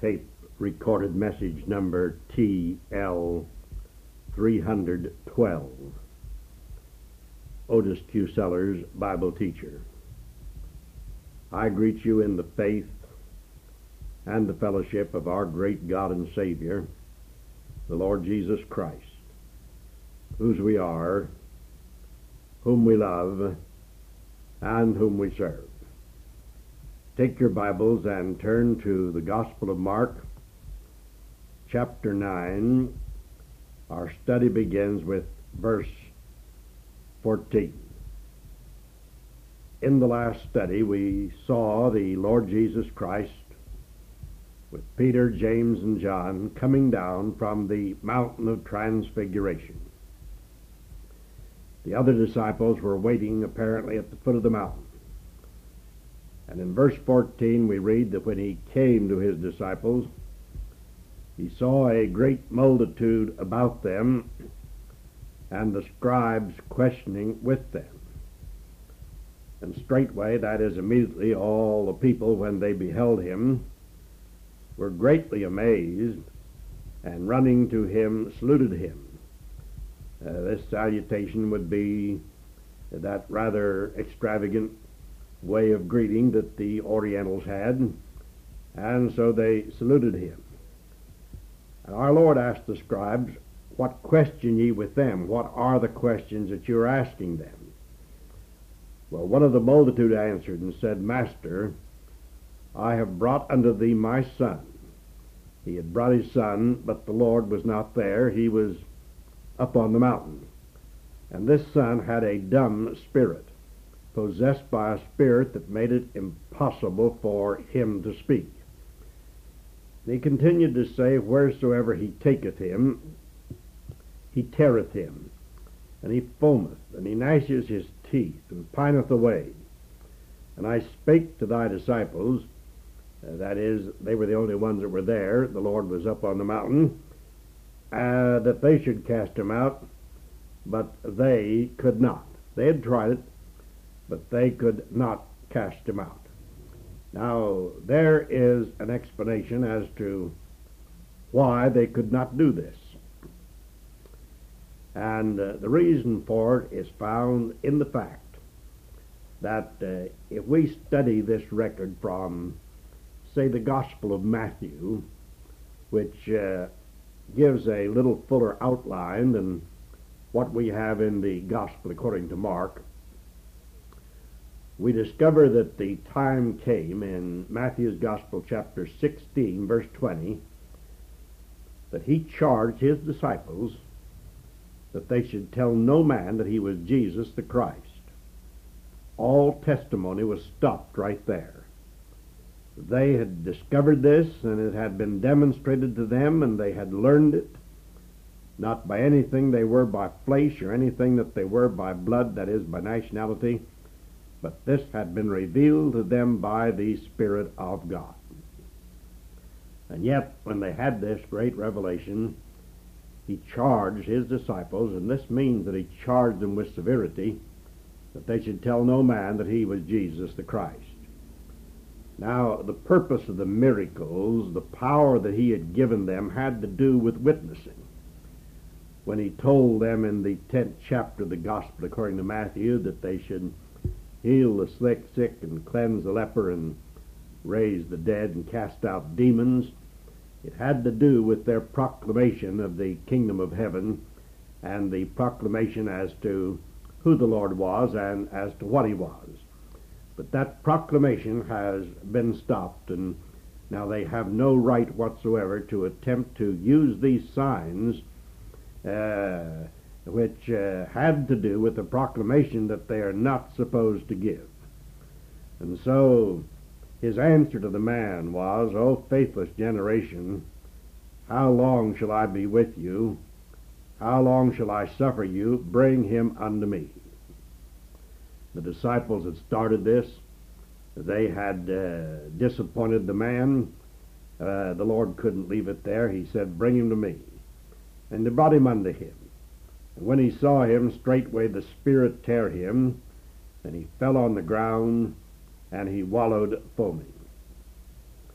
tape recorded message number TL 312. Otis Q. Sellers, Bible teacher. I greet you in the faith and the fellowship of our great God and Savior, the Lord Jesus Christ, whose we are, whom we love, and whom we serve. Take your Bibles and turn to the Gospel of Mark, chapter 9. Our study begins with verse 14. In the last study, we saw the Lord Jesus Christ with Peter, James, and John coming down from the mountain of Transfiguration. The other disciples were waiting apparently at the foot of the mountain. And in verse 14 we read that when he came to his disciples, he saw a great multitude about them, and the scribes questioning with them. And straightway, that is immediately, all the people, when they beheld him, were greatly amazed, and running to him saluted him. This salutation would be that rather extravagant way of greeting that the Orientals had, and so they saluted him. And our Lord asked the scribes, "What question ye with them?" What are the questions that you're asking them? Well, one of the multitude answered and said, "Master, I have brought unto thee my son." He had brought his son, but the Lord was not there. He was up on the mountain. And this son had a dumb spirit, possessed by a spirit that made it impossible for him to speak. And he continued to say, "Wheresoever he taketh him, he teareth him, and he foameth, and he gnasheth his teeth, and pineth away. And I spake to thy disciples," that is, they were the only ones that were there, the Lord was up on the mountain, "that they should cast him out, but they could not." They had tried it, but they could not cast him out. Now, there is an explanation as to why they could not do this. And the reason for it is found in the fact that if we study this record from, say, the Gospel of Matthew, which gives a little fuller outline than what we have in the Gospel according to Mark, we discover that the time came in Matthew's Gospel, chapter 16, verse 20, that he charged his disciples that they should tell no man that he was Jesus the Christ. All testimony was stopped right there. They had discovered this, and it had been demonstrated to them, and they had learned it, not by anything they were by flesh or anything that they were by blood, that is, by nationality, but this had been revealed to them by the Spirit of God. And yet, when they had this great revelation, he charged his disciples, and this means that he charged them with severity, that they should tell no man that he was Jesus the Christ. Now, the purpose of the miracles, the power that he had given them, had to do with witnessing. When he told them in the 10th chapter of the Gospel according to Matthew that they should heal the sick and cleanse the leper and raise the dead and cast out demons, it had to do with their proclamation of the kingdom of heaven and the proclamation as to who the Lord was and as to what he was. But that proclamation has been stopped, and now they have no right whatsoever to attempt to use these signs which had to do with the proclamation that they are not supposed to give. And so his answer to the man was, "O faithless generation, how long shall I be with you? How long shall I suffer you? Bring him unto me." The disciples had started this. They had disappointed the man. The Lord couldn't leave it there. He said, "Bring him to me." And they brought him unto him. And when he saw him, straightway the Spirit tear him, and he fell on the ground, and he wallowed foaming.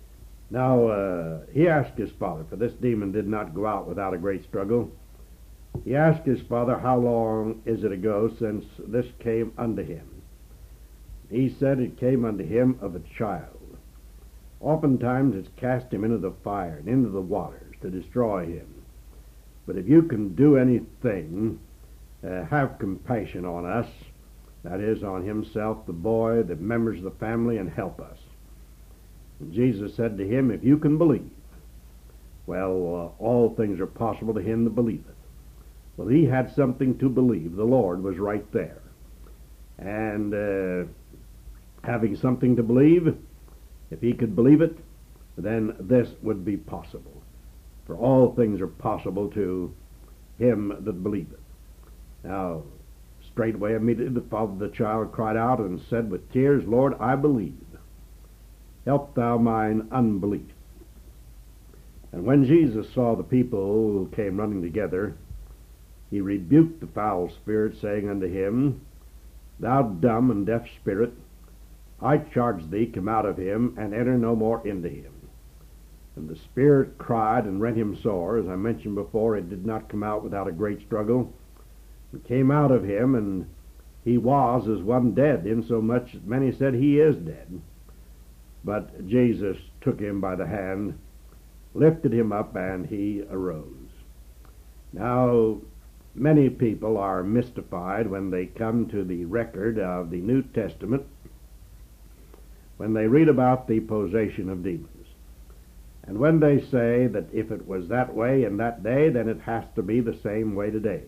Now, he asked his father, for this demon did not go out without a great struggle. He asked his father, how long is it ago since this came unto him? He said, it came unto him of a child. Oftentimes it's cast him into the fire and into the waters to destroy him. But if you can do anything, have compassion on us, that is, on himself, the boy, the members of the family, and help us. And Jesus said to him, if you can believe, well, all things are possible to him that believeth. Well, he had something to believe. The Lord was right there. And having something to believe, if he could believe it, then this would be possible. For all things are possible to him that believeth. Now, straightway, immediately, the father of the child cried out and said with tears, Lord, I believe. Help thou mine unbelief. And when Jesus saw the people came running together, he rebuked the foul spirit, saying unto him, Thou dumb and deaf spirit, I charge thee, come out of him, and enter no more into him. And the spirit cried and rent him sore. As I mentioned before, it did not come out without a great struggle. It came out of him, and he was as one dead, insomuch that many said, He is dead. But Jesus took him by the hand, lifted him up, and he arose. Now, many people are mystified when they come to the record of the New Testament, when they read about the possession of demons. And when they say that if it was that way in that day, then it has to be the same way today.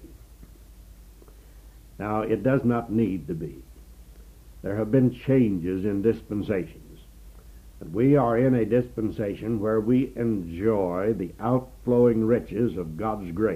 Now, it does not need to be. There have been changes in dispensations. And we are in a dispensation where we enjoy the outflowing riches of God's grace.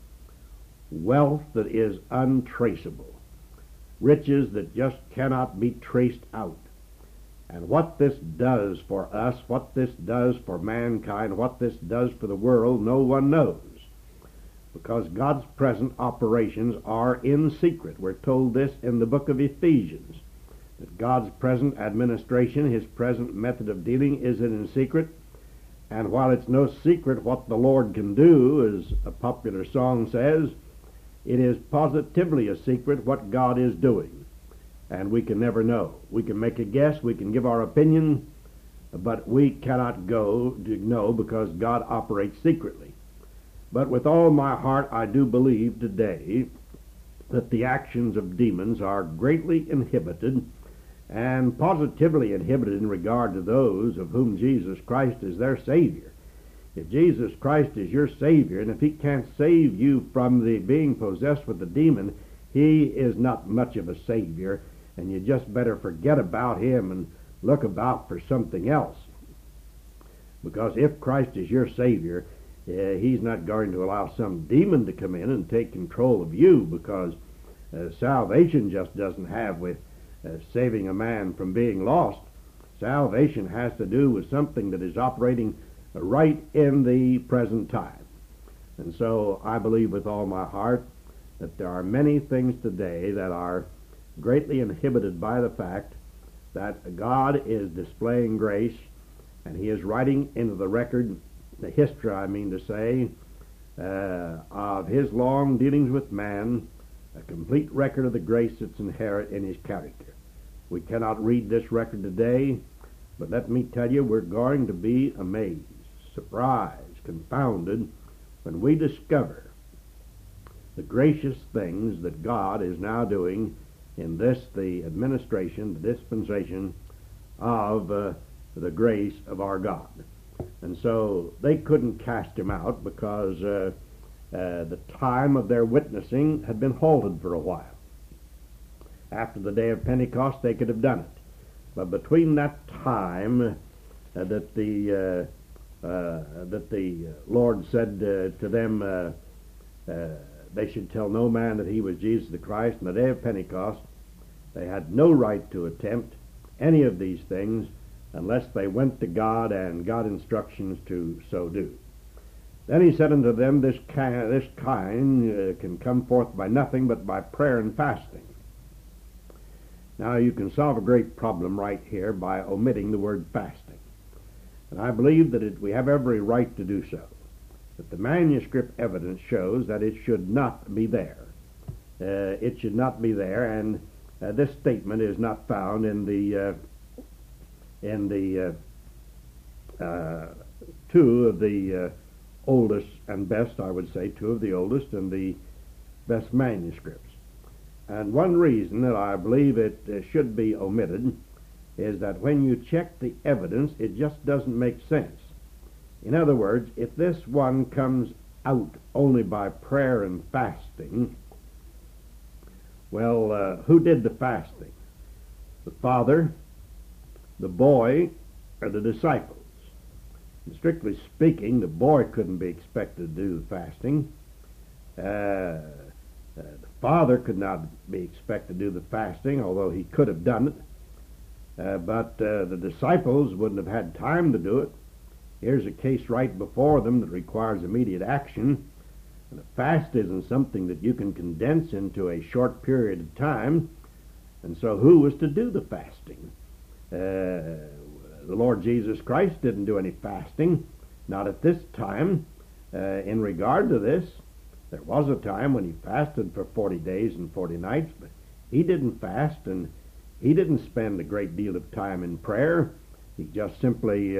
Wealth that is untraceable. Riches that just cannot be traced out. And what this does for us, what this does for mankind, what this does for the world, no one knows. Because God's present operations are in secret. We're told this in the book of Ephesians, that God's present administration, His present method of dealing, is in secret. And while it's no secret what the Lord can do, as a popular song says, it is positively a secret what God is doing. And we can never know. We can make a guess, we can give our opinion, but we cannot go to know because God operates secretly. But with all my heart, I do believe today that the actions of demons are greatly inhibited and positively inhibited in regard to those of whom Jesus Christ is their Savior. If Jesus Christ is your Savior, and if He can't save you from the being possessed with the demon, He is not much of a Savior, and you just better forget about Him and look about for something else. Because if Christ is your Savior, He's not going to allow some demon to come in and take control of you, because salvation just doesn't have with saving a man from being lost. Salvation has to do with something that is operating right in the present time. And so I believe with all my heart that there are many things today that are greatly inhibited by the fact that God is displaying grace, and He is writing into the record, the history, I mean to say, of His long dealings with man, a complete record of the grace that's inherent in His character. We cannot read this record today, but let me tell you, we're going to be amazed, surprised, confounded, when we discover the gracious things that God is now doing in this, the administration, the dispensation of the grace of our God. And so they couldn't cast Him out because the time of their witnessing had been halted for a while. After the day of Pentecost, they could have done it. But between that time that the Lord said to them they should tell no man that He was Jesus the Christ, on the day of Pentecost, they had no right to attempt any of these things unless they went to God and got instructions to so do. Then He said unto them, this kind can come forth by nothing but by prayer and fasting. Now you can solve a great problem right here by omitting the word fasting. And I believe that we have every right to do so. But the manuscript evidence shows that it should not be there. It should not be there, and this statement is not found in the two of the oldest and best, I would say, two of the oldest and the best manuscripts. And one reason that I believe it should be omitted is that when you check the evidence, it just doesn't make sense. In other words, if this one comes out only by prayer and fasting, well, who did the fasting? The Father, the boy, or the disciples? And strictly speaking, the boy couldn't be expected to do the fasting. The Father could not be expected to do the fasting, although he could have done it. But the disciples wouldn't have had time to do it. Here's a case right before them that requires immediate action. And a fast isn't something that you can condense into a short period of time. And so who was to do the fasting? The Lord Jesus Christ didn't do any fasting, not at this time. In regard to this, there was a time when he fasted for 40 days and 40 nights, but he didn't fast, and he didn't spend a great deal of time in prayer. He just simply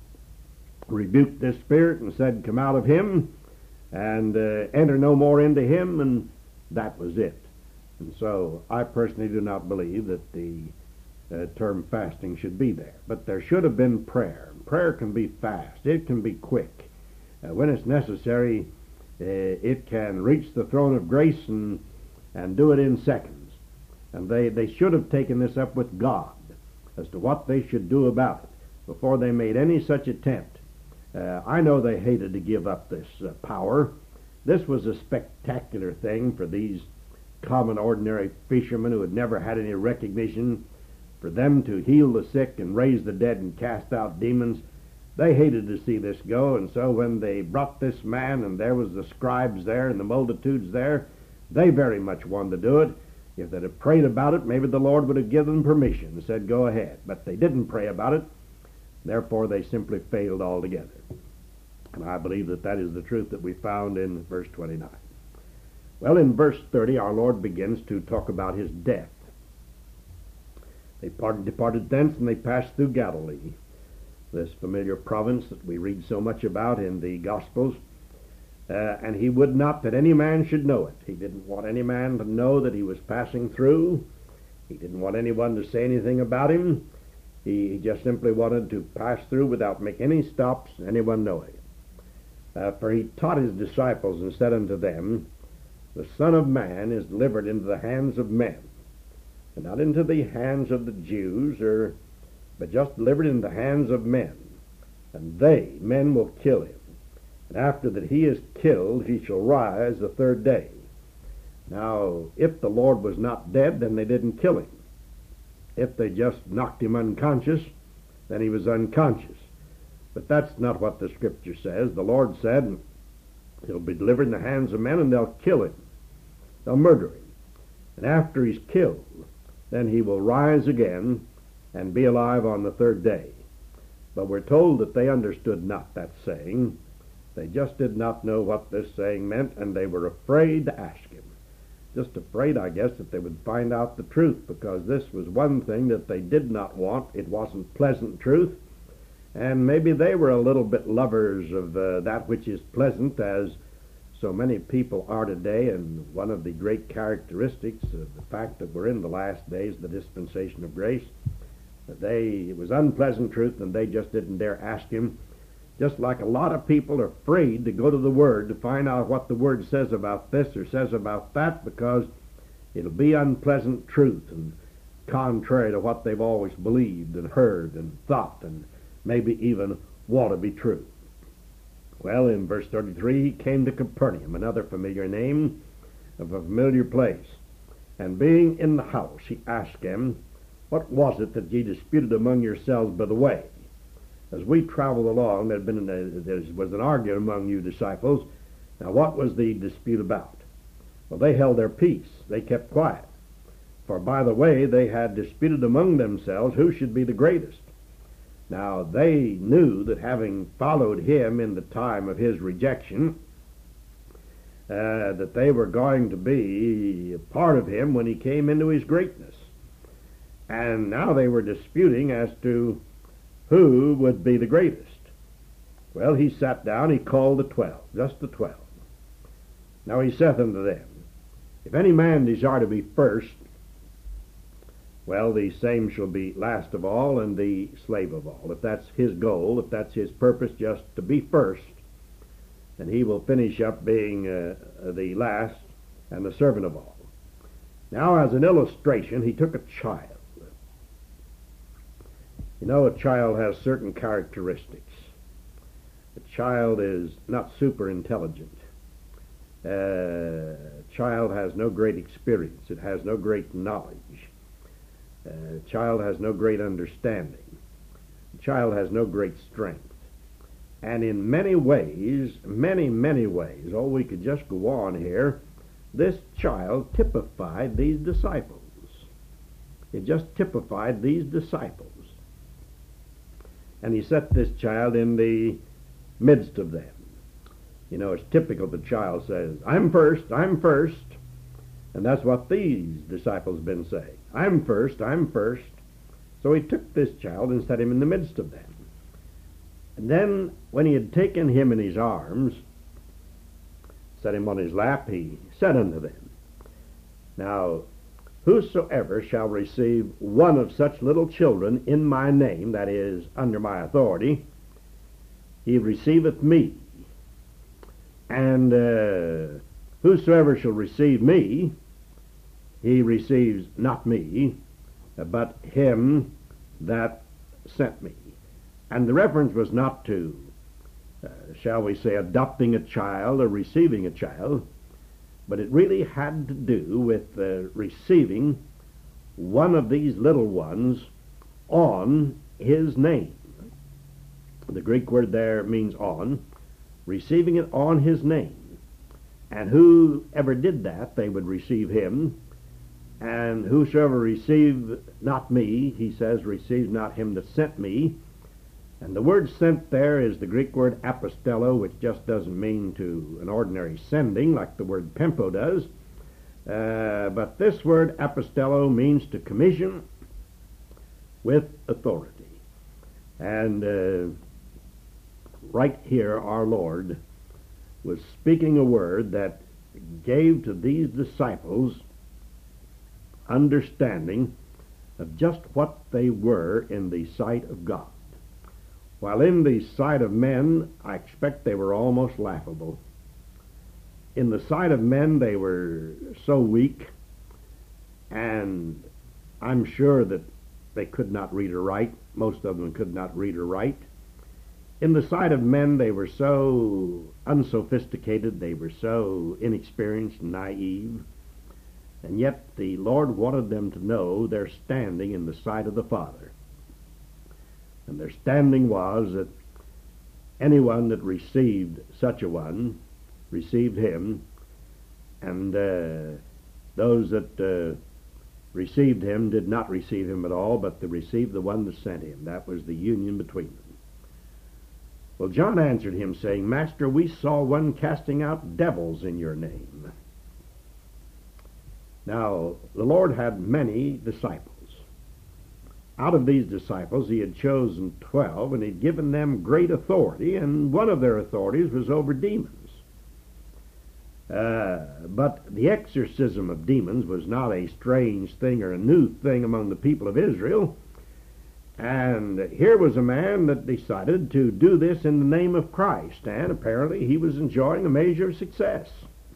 rebuked this spirit and said, "Come out of him," and enter no more into him, and that was it. And so I personally do not believe that the term fasting should be there. But there should have been prayer. Prayer can be fast. It can be quick. When it's necessary, it can reach the throne of grace and do it in seconds. And they should have taken this up with God as to what they should do about it before they made any such attempt. I know they hated to give up this power. This was a spectacular thing for these common, ordinary fishermen who had never had any recognition. For them to heal the sick and raise the dead and cast out demons, they hated to see this go. And so when they brought this man, and there was the scribes there and the multitudes there, they very much wanted to do it. If they'd have prayed about it, maybe the Lord would have given them permission and said, "Go ahead." But they didn't pray about it. Therefore, they simply failed altogether. And I believe that that is the truth that we found in verse 29. Well, in verse 30, our Lord begins to talk about his death. They departed thence, and they passed through Galilee, this familiar province that we read so much about in the Gospels. And he would not that any man should know it. He didn't want any man to know that he was passing through. He didn't want anyone to say anything about him. He just simply wanted to pass through without making any stops, anyone knowing it. For he taught his disciples and said unto them, "The Son of Man is delivered into the hands of men," and not into the hands of the Jews, but just delivered into the hands of men. And men will kill him. And after that he is killed, he shall rise the third day. Now, if the Lord was not dead, then they didn't kill him. If they just knocked him unconscious, then he was unconscious. But that's not what the Scripture says. The Lord said he'll be delivered in the hands of men, and they'll kill him. They'll murder him. And after he's killed, then he will rise again and be alive on the third day. But we're told that they understood not that saying. They just did not know what this saying meant, and they were afraid to ask him. Just afraid, I guess, that they would find out the truth, because this was one thing that they did not want. It wasn't pleasant truth, and maybe they were a little bit lovers of that which is pleasant, as so many people are today. And one of the great characteristics of the fact that we're in the last days, the dispensation of grace, that it was unpleasant truth, and they just didn't dare ask him. Just like a lot of people are afraid to go to the Word to find out what the Word says about this or says about that, because it'll be unpleasant truth and contrary to what they've always believed and heard and thought and maybe even want to be true. Well, in verse 33, he came to Capernaum, another familiar name of a familiar place. And being in the house, he asked him, "What was it that ye disputed among yourselves by the way?" As we traveled along, there was an argument among you disciples. Now, what was the dispute about? Well, they held their peace. They kept quiet. For by the way, they had disputed among themselves who should be the greatest. Now, they knew that having followed him in the time of his rejection, that they were going to be a part of him when he came into his greatness. And now they were disputing as to who would be the greatest. Well, he sat down, he called the 12, just the 12. Now he saith unto them, If any man desire to be first, well, the same shall be last of all and the slave of all. If that's his goal, if that's his purpose, just to be first, then he will finish up being the last and the servant of all. Now, as an illustration, he took a child. You know, a child has certain characteristics. A child is not super intelligent. A child has no great experience. It has no great knowledge. A child has no great understanding. A child has no great strength. And in many ways, many ways, oh, we could just go on here, this child typified these disciples. It just typified these disciples. And he set this child in the midst of them. You know, it's typical the child says, I'm first, I'm first. And that's what these disciples have been saying. I'm first, I'm first. So he took this child and set him in the midst of them. And then, when he had taken him in his arms, set him on his lap, he said unto them, Now, whosoever shall receive one of such little children in my name, that is, under my authority, he receiveth me. And whosoever shall receive me, he receives not me, but him that sent me. And the reference was not to, shall we say, adopting a child or receiving a child, but it really had to do with receiving one of these little ones on his name. The Greek word there means on, receiving it on his name. And whoever did that, they would receive him. And whosoever received not me, he says, receives not him that sent me. And the word sent there is the Greek word apostello, which just doesn't mean to an ordinary sending like the word pempo does. But this word apostello means to commission with authority. And right here our Lord was speaking a word that gave to these disciples understanding of just what they were in the sight of God. While in the sight of men, I expect they were almost laughable. In the sight of men, they were so weak, and I'm sure that they could not read or write. Most of them could not read or write. In the sight of men, they were so unsophisticated, they were so inexperienced and naive, and yet the Lord wanted them to know their standing in the sight of the Father. And their standing was that anyone that received such a one received him, and those that received him did not receive him at all, but they received the one that sent him. That was the union between them. Well, John answered him, saying, Master, we saw one casting out devils in your name. Now, the Lord had many disciples. Out of these disciples, he had chosen 12, and he'd given them great authority, and one of their authorities was over demons. But the exorcism of demons was not a strange thing or a new thing among the people of Israel. And here was a man that decided to do this in the name of Christ, and apparently he was enjoying a measure of success.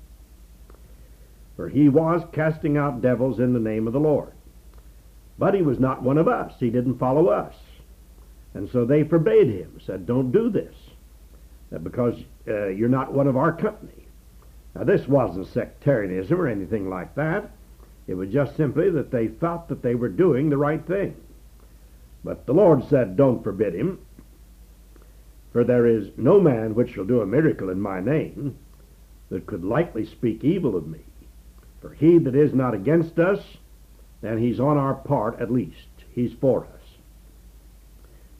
For he was casting out devils in the name of the Lord. But he was not one of us. He didn't follow us. And so they forbade him, said, don't do this, because you're not one of our company. Now, this wasn't sectarianism or anything like that. It was just simply that they thought that they were doing the right thing. But the Lord said, don't forbid him, for there is no man which shall do a miracle in my name that could lightly speak evil of me. For he that is not against us, then he's on our part at least. He's for us.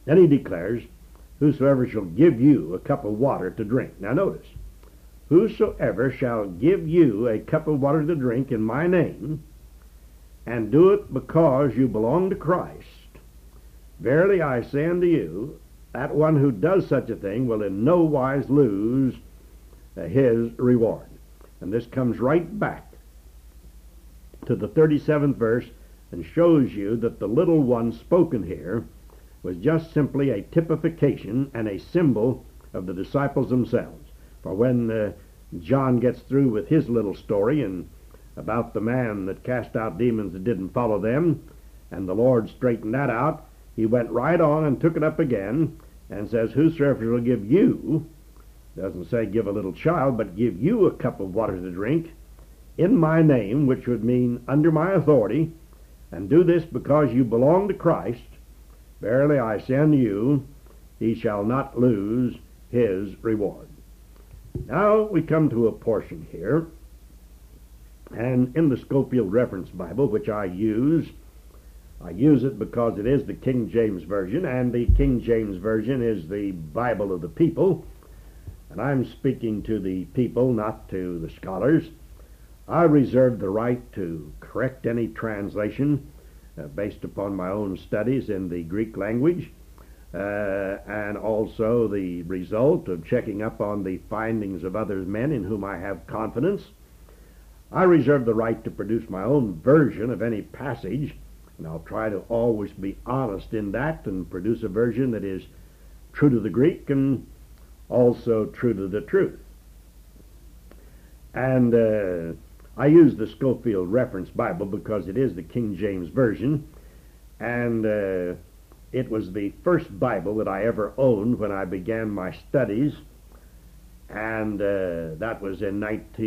Then he declares, whosoever shall give you a cup of water to drink. Now notice, whosoever shall give you a cup of water to drink in my name, and do it because you belong to Christ, verily I say unto you, that one who does such a thing will in no wise lose his reward. And this comes right back to the 37th verse and shows you that the little one spoken here was just simply a typification and a symbol of the disciples themselves. For when John gets through with his little story and about the man that cast out demons that didn't follow them, and the Lord straightened that out, he went right on and took it up again and says, whosoever will give you, doesn't say give a little child, but give you a cup of water to drink in my name, which would mean under my authority, and do this because you belong to Christ, verily I say unto you, he shall not lose his reward. Now we come to a portion here, and in the Scofield Reference Bible, which I use it because it is the King James Version, and the King James Version is the Bible of the people, and I'm speaking to the people, not to the scholars. I reserve the right to correct any translation based upon my own studies in the Greek language, and also the result of checking up on the findings of other men in whom I have confidence. I reserve the right to produce my own version of any passage, and I'll try to always be honest in that and produce a version that is true to the Greek and also true to the truth. And I use the Scofield Reference Bible because it is the King James Version, and it was the first Bible that I ever owned when I began my studies, and that was in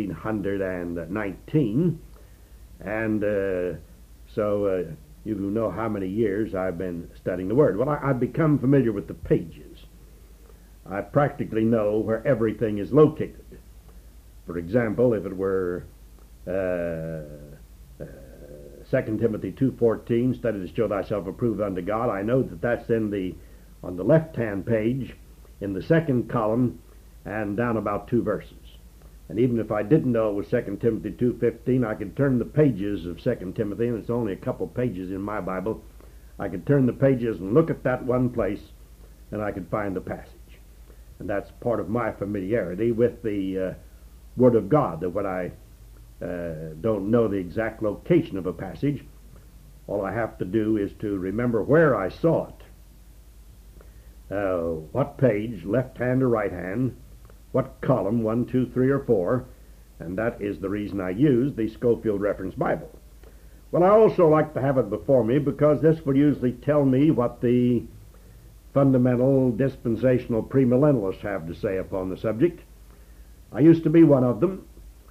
1919. And so you know how many years I've been studying the Word. Well, I've become familiar with the pages. I practically know where everything is located. For example, if it were 2 Timothy 2:14, study to show thyself approved unto God, I know that that's on the left-hand page in the second column and down about 2 verses. And even if I didn't know it was 2 Timothy 2:15, I could turn the pages of 2 Timothy, and it's only a couple pages in my Bible. I could turn the pages and look at that one place, and I could find the passage. And that's part of my familiarity with the Word of God, that when I don't know the exact location of a passage, all I have to do is to remember where I saw it. What page, left hand or right hand, what column, 1, 2, 3, or 4, and that is the reason I use the Scofield Reference Bible. Well, I also like to have it before me because this will usually tell me what the fundamental dispensational premillennialists have to say upon the subject. I used to be one of them.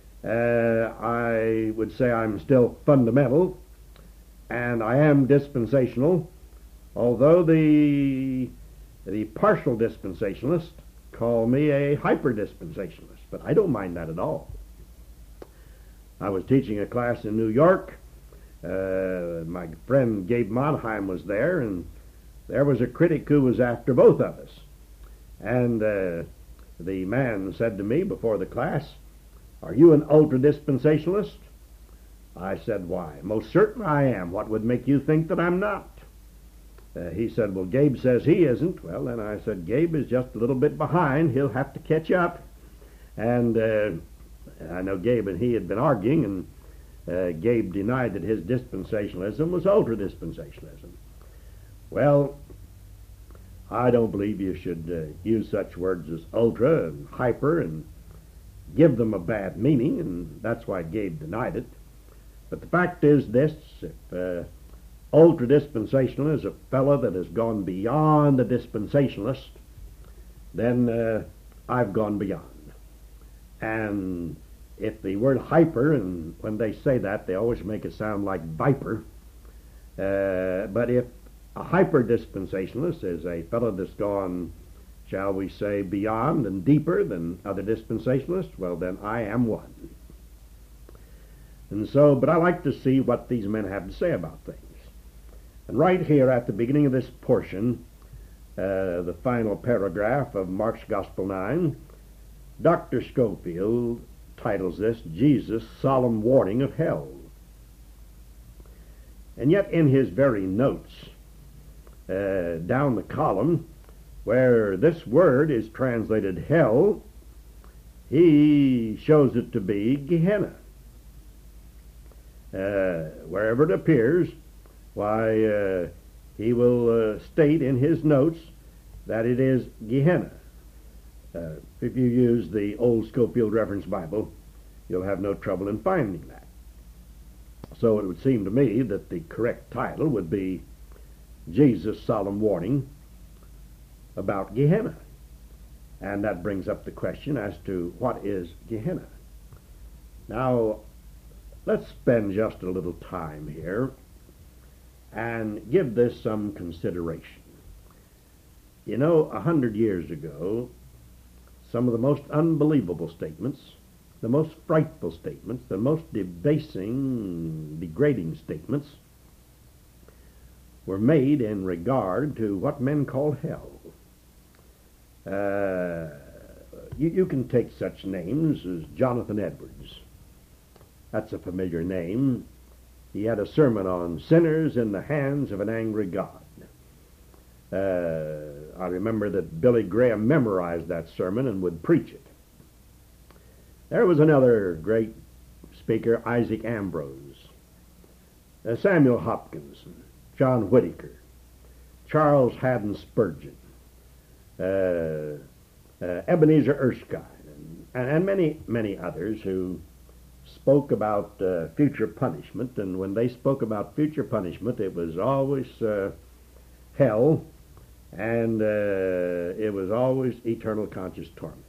I would say I'm still fundamental, and I am dispensational, although the partial dispensationalists call me a hyper-dispensationalist, but I don't mind that at all. I was teaching a class in New York. My friend Gabe Monheim was there, and there was a critic who was after both of us. And the man said to me before the class, "Are you an ultra-dispensationalist?" I said, "Why, most certainly I am. What would make you think that I'm not?" He said, "Well, Gabe says he isn't." Well, then I said, "Gabe is just a little bit behind. He'll have to catch up." And I know Gabe and he had been arguing, and Gabe denied that his dispensationalism was ultra-dispensationalism. Well, I don't believe you should use such words as ultra and hyper and give them a bad meaning, and that's why Gabe denied it. But the fact is this: if ultra-dispensational is a fellow that has gone beyond the dispensationalist, then I've gone beyond. And if the word hyper, and when they say that, they always make it sound like viper, but if a hyper-dispensationalist is a fellow that's gone, shall we say, beyond and deeper than other dispensationalists, well, then I am one. And so, but I like to see what these men have to say about things. And right here at the beginning of this portion, the final paragraph of Mark's Gospel 9, Dr. Scofield titles this Jesus' Solemn Warning of Hell. And yet in his very notes, down the column, where this word is translated hell, he shows it to be Gehenna. Wherever it appears, why, he will state in his notes that it is Gehenna. If you use the old Scofield Reference Bible, you'll have no trouble in finding that. So it would seem to me that the correct title would be Jesus' Solemn Warning about Gehenna. And that brings up the question as to what is Gehenna. Now, let's spend just a little time here and give this some consideration. You know, 100 years ago, some of the most unbelievable statements, the most frightful statements, the most debasing, degrading statements were made in regard to what men call hell. You can take such names as Jonathan Edwards. That's a familiar name. He had a sermon on sinners in the hands of an angry God. I remember that Billy Graham memorized that sermon and would preach it. There was another great speaker, Isaac Ambrose, Samuel Hopkins, John Whitaker, Charles Haddon Spurgeon, Ebenezer Erskine, and many, many others who spoke about future punishment. And when they spoke about future punishment, it was always hell, and it was always eternal conscious torment.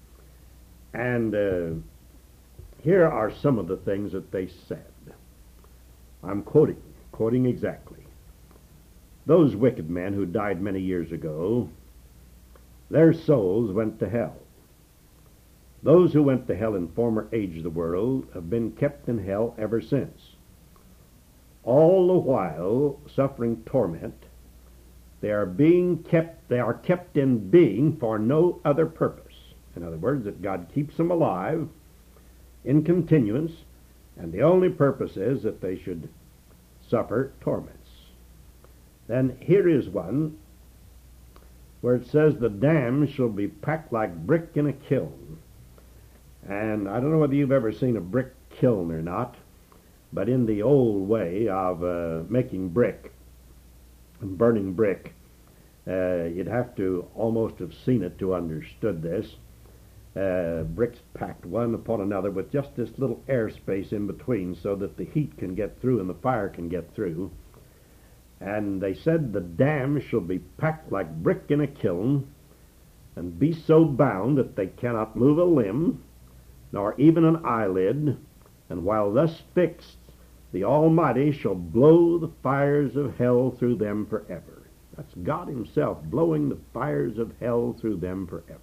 And here are some of the things that they said. I'm quoting exactly. Those wicked men who died many years ago, their souls went to hell. Those who went to hell in former ages of the world have been kept in hell ever since, all the while suffering torment. They are kept in being for no other purpose. In other words, that God keeps them alive in continuance, and the only purpose is that they should suffer torments. Then here is one where it says the damned shall be packed like brick in a kiln. And I don't know whether you've ever seen a brick kiln or not, but in the old way of making brick and burning brick, you'd have to almost have seen it to understood this. Bricks packed one upon another with just this little airspace in between so that the heat can get through and the fire can get through. And they said the damned shall be packed like brick in a kiln, and be so bound that they cannot move a limb, nor even an eyelid, and while thus fixed, the Almighty shall blow the fires of hell through them forever. That's God himself blowing the fires of hell through them forever.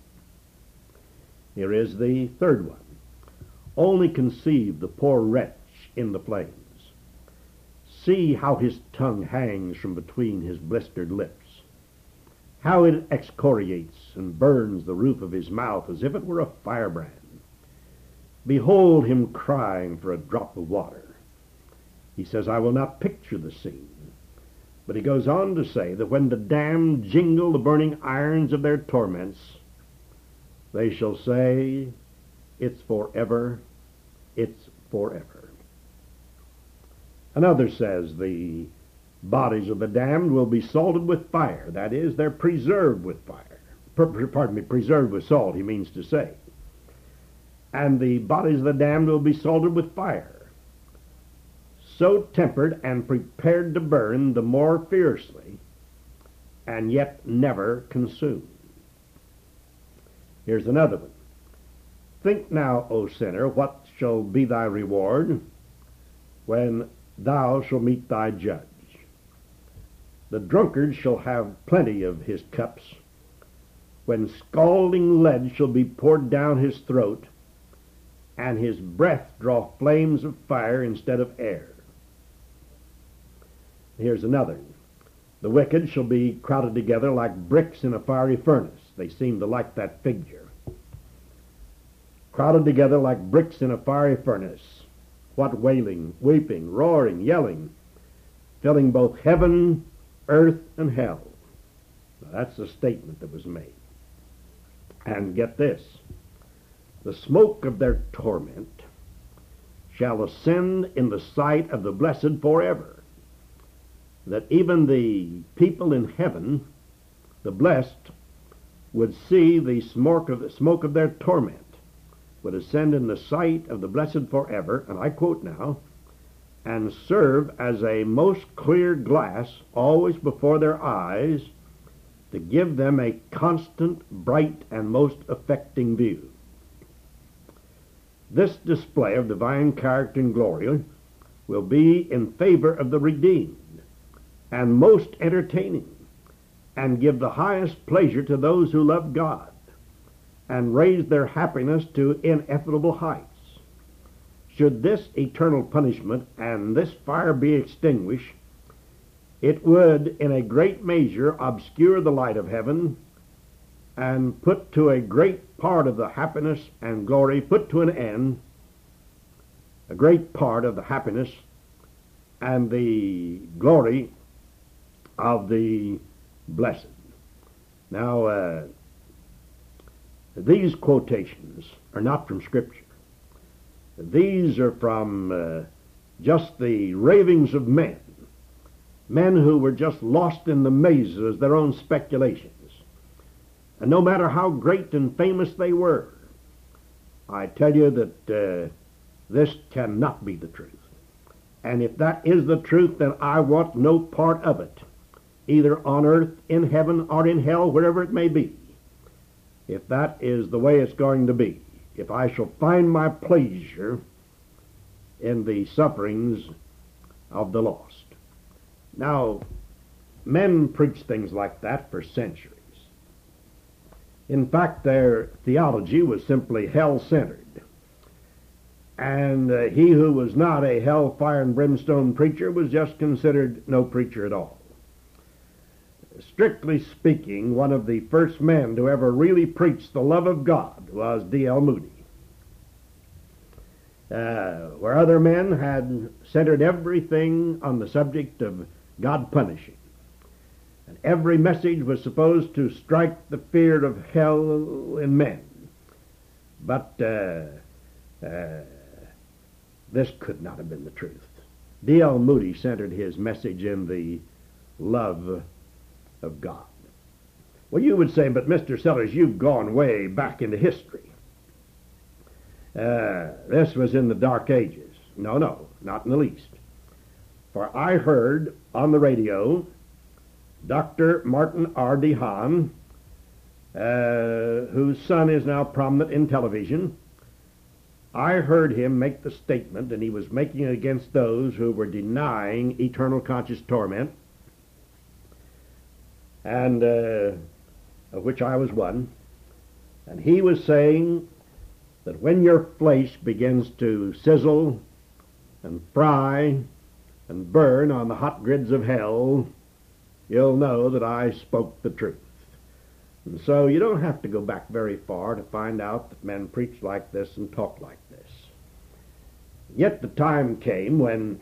Here is the third one. Only conceive the poor wretch in the flames. See how his tongue hangs from between his blistered lips, how it excoriates and burns the roof of his mouth as if it were a firebrand. Behold him crying for a drop of water. He says, I will not picture the scene. But he goes on to say that when the damned jingle the burning irons of their torments, they shall say, it's forever, it's forever. Another says the bodies of the damned will be salted with fire. That is, they're preserved with fire. Preserved with salt, he means to say. And the bodies of the damned will be salted with fire, so tempered and prepared to burn the more fiercely, and yet never consumed. Here's another one. Think now, O sinner, what shall be thy reward when thou shalt meet thy judge. The drunkard shall have plenty of his cups, when scalding lead shall be poured down his throat, and his breath draw flames of fire instead of air. Here's another. The wicked shall be crowded together like bricks in a fiery furnace. They seem to like that figure. Crowded together like bricks in a fiery furnace. What wailing, weeping, roaring, yelling, filling both heaven, earth, and hell. Now, that's the statement that was made. And get this. The smoke of their torment shall ascend in the sight of the blessed forever, that even the people in heaven, the blessed, would see the smoke of their torment would ascend in the sight of the blessed forever, and I quote now, and serve as a most clear glass always before their eyes to give them a constant, bright, and most affecting view. This display of divine character and glory will be in favor of the redeemed and most entertaining, and give the highest pleasure to those who love God and raise their happiness to ineffable heights. Should this eternal punishment and this fire be extinguished, it would in a great measure obscure the light of heaven and put to a great part of the happiness and glory, put to an end a great part of the happiness and the glory of the blessed. Now, these quotations are not from Scripture. These are from just the ravings of men who were just lost in the mazes of their own speculations. And no matter how great and famous they were, I tell you that this cannot be the truth. And if that is the truth, then I want no part of it, either on earth, in heaven, or in hell, wherever it may be. If that is the way it's going to be, if I shall find my pleasure in the sufferings of the lost. Now, men preach things like that for centuries. In fact, their theology was simply hell-centered. And he who was not a hellfire and brimstone preacher was just considered no preacher at all. Strictly speaking, one of the first men to ever really preach the love of God was D.L. Moody. Where other men had centered everything on the subject of God punishing. And every message was supposed to strike the fear of hell in men. But this could not have been the truth. D.L. Moody centered his message in the love of God. Well, you would say, but Mr. Sellers, you've gone way back into history. This was in the Dark Ages. No, not in the least. For I heard on the radio Dr. Martin R. DeHaan, whose son is now prominent in television. I heard him make the statement, and he was making it against those who were denying eternal conscious torment, and of which I was one. And he was saying that when your flesh begins to sizzle and fry and burn on the hot grids of hell, you'll know that I spoke the truth. And so you don't have to go back very far to find out that men preach like this and talk like this. Yet the time came when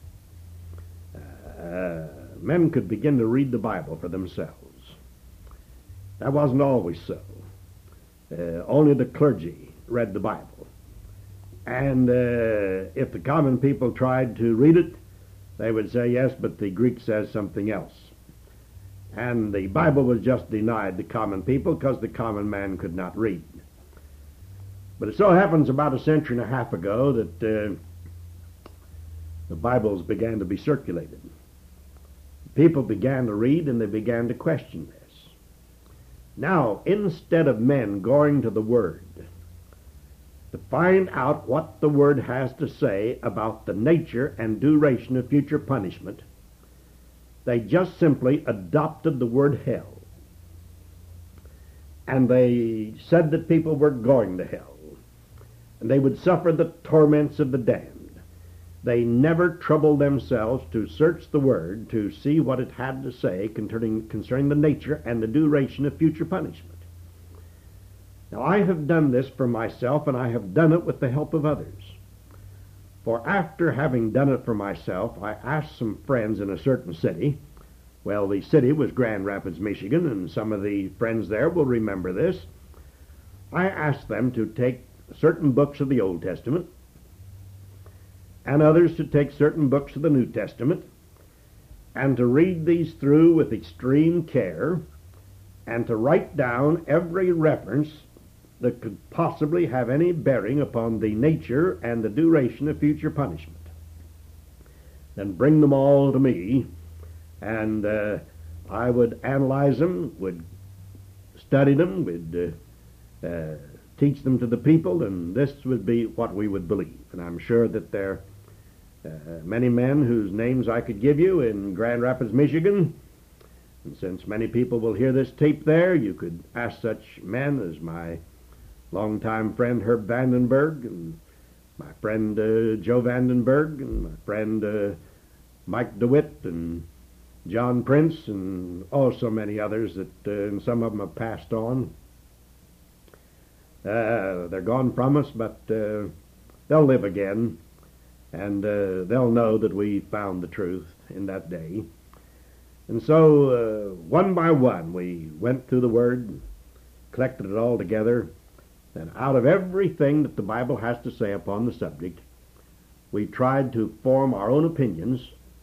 men could begin to read the Bible for themselves. That wasn't always so. Only the clergy read the Bible. And if the common people tried to read it, they would say, yes, but the Greek says something else. And the Bible was just denied the common people because the common man could not read. But it so happens about a century and a half ago that the Bibles began to be circulated. People began to read and they began to question this. Now, instead of men going to the Word to find out what the Word has to say about the nature and duration of future punishment, they just simply adopted the word hell. And they said that people were going to hell, and they would suffer the torments of the damned. they never troubled themselves to search the Word to see what it had to say concerning the nature and the duration of future punishment. Now, I have done this for myself, and I have done it with the help of others. For after having done it for myself, I asked some friends in a certain city. Well, the city was Grand Rapids, Michigan, and some of the friends there will remember this. I asked them to take certain books of the Old Testament and others to take certain books of the New Testament and to read these through with extreme care and to write down every reference that could possibly have any bearing upon the nature and the duration of future punishment. Then bring them all to me, and I would analyze them, would study them, would teach them to the people, and this would be what we would believe. And I'm sure that there are many men whose names I could give you in Grand Rapids, Michigan. And since many people will hear this tape there, you could ask such men as my longtime friend Herb Vandenberg, and my friend Joe Vandenberg, and my friend Mike DeWitt, and John Prince, and also many others that and some of them have passed on. They're gone from us, but they'll live again, and they'll know that we found the truth in that day. And so one by one we went through the Word, collected it all together, and out of everything that the Bible has to say upon the subject, we tried to form our own opinions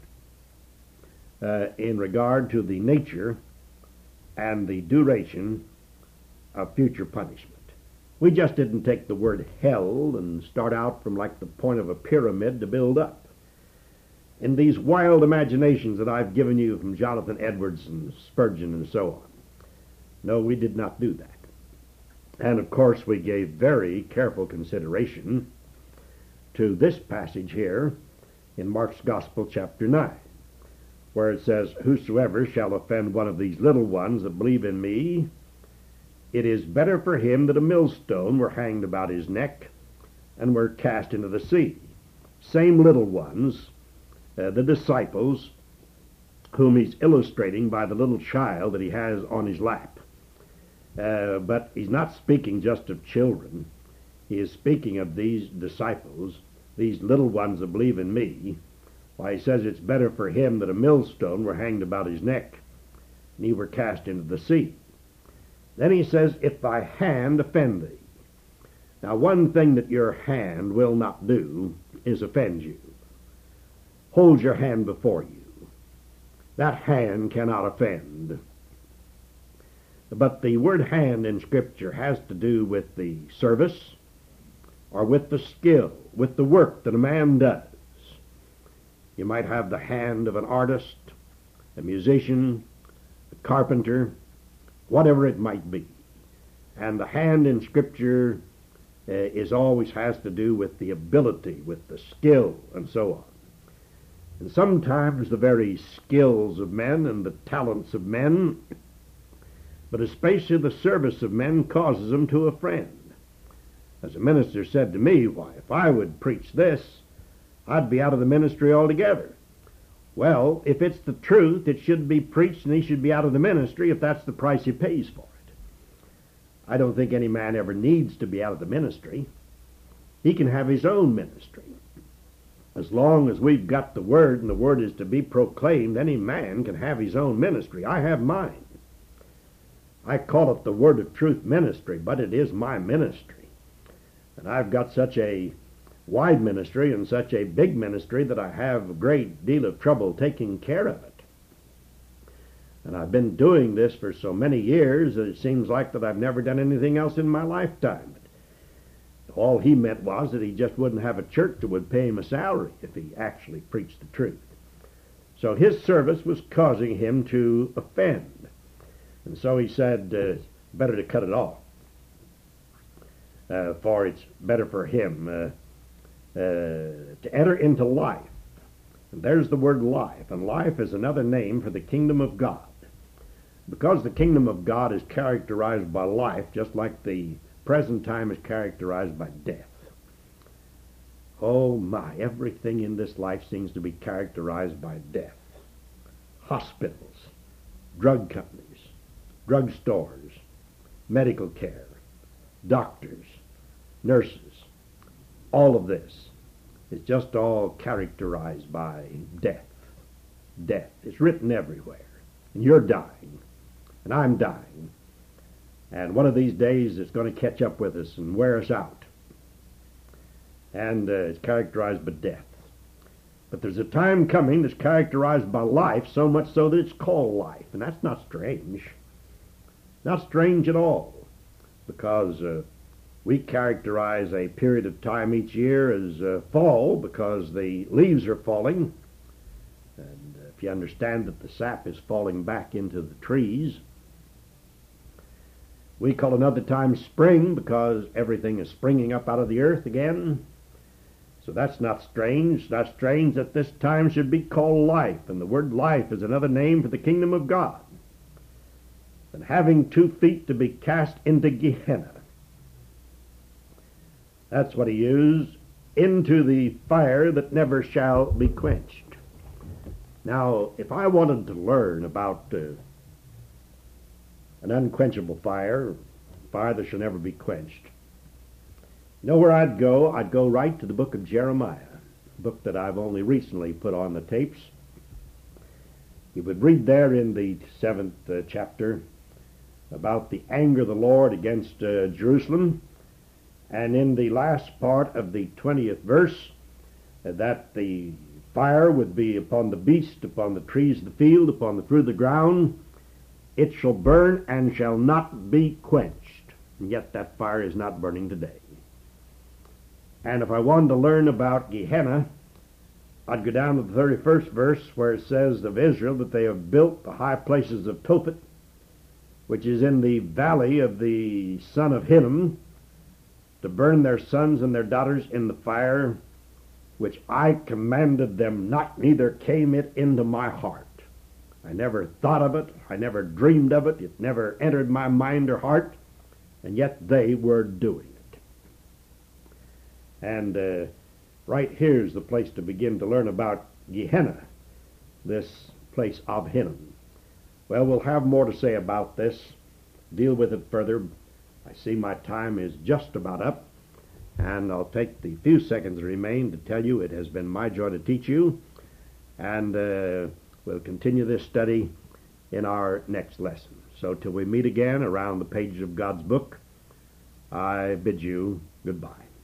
in regard to the nature and the duration of future punishment. We just didn't take the word hell and start out from like the point of a pyramid to build up. In these wild imaginations that I've given you from Jonathan Edwards and Spurgeon and so on. No, we did not do that. And of course we gave very careful consideration to this passage here in Mark's Gospel chapter 9, where it says, "Whosoever shall offend one of these little ones that believe in me, it is better for him that a millstone were hanged about his neck and were cast into the sea." Same little ones, the disciples, whom he's illustrating by the little child that he has on his lap. But he's not speaking just of children. He is speaking of these disciples, these little ones that believe in me. Why, he says it's better for him that a millstone were hanged about his neck and he were cast into the sea. Then he says, "If thy hand offend thee." Now, one thing that your hand will not do is offend you. Hold your hand before you. That hand cannot offend. But the word hand in Scripture has to do with the service or with the skill, with the work that a man does. You might have the hand of an artist, a musician, a carpenter, whatever it might be. And the hand in Scripture is always has to do with the ability, with the skill, and so on. And sometimes the very skills of men and the talents of men, but especially the service of men, causes them to offend. As a minister said to me, "Why, if I would preach this, I'd be out of the ministry altogether." Well, if it's the truth, it should be preached and he should be out of the ministry if that's the price he pays for it. I don't think any man ever needs to be out of the ministry. He can have his own ministry. As long as we've got the Word and the Word is to be proclaimed, any man can have his own ministry. I have mine. I call it the Word of Truth ministry, but it is my ministry. And I've got such a wide ministry and such a big ministry that I have a great deal of trouble taking care of it. And I've been doing this for so many years that it seems like that I've never done anything else in my lifetime. All he meant was that he just wouldn't have a church that would pay him a salary if he actually preached the truth. So his service was causing him to offend. And so he said, better to cut it off. For it's better for him to enter into life. And there's the word life. And life is another name for the kingdom of God. Because the kingdom of God is characterized by life, just like the present time is characterized by death. Oh my, everything in this life seems to be characterized by death. Hospitals, drug companies, drug stores, medical care, doctors, nurses, all of this is just all characterized by death. Death. It's written everywhere. And you're dying, and I'm dying. And one of these days it's going to catch up with us and wear us out. And it's characterized by death. But there's a time coming that's characterized by life, so much so that it's called life. And that's not strange. Not strange at all. Because we characterize a period of time each year as fall, because the leaves are falling. And if you understand that the sap is falling back into the trees, we call another time spring because everything is springing up out of the earth again. So that's not strange. It's not strange that this time should be called life. And the word life is another name for the kingdom of God. And having 2 feet to be cast into Gehenna. That's what he used. Into the fire that never shall be quenched. Now, if I wanted to learn about an unquenchable fire, fire that shall never be quenched, you know where I'd go? I'd go right to the book of Jeremiah, a book that I've only recently put on the tapes. You would read there in the 7th chapter about the anger of the Lord against Jerusalem, and in the last part of the 20th verse, that the fire would be upon the beast, upon the trees of the field, upon the fruit of the ground. It shall burn and shall not be quenched. And yet that fire is not burning today. And if I wanted to learn about Gehenna, I'd go down to the 31st verse where it says of Israel that they have built the high places of Tophet, which is in the valley of the son of Hinnom, to burn their sons and their daughters in the fire, which I commanded them not, neither came it into my heart. I never thought of it. I never dreamed of it. It never entered my mind or heart. And yet they were doing it. And right here's the place to begin to learn about Gehenna, this place of Hinnom. Well, we'll have more to say about this, deal with it further. I see my time is just about up, and I'll take the few seconds that remain to tell you it has been my joy to teach you, and we'll continue this study in our next lesson. So till we meet again around the pages of God's book, I bid you goodbye.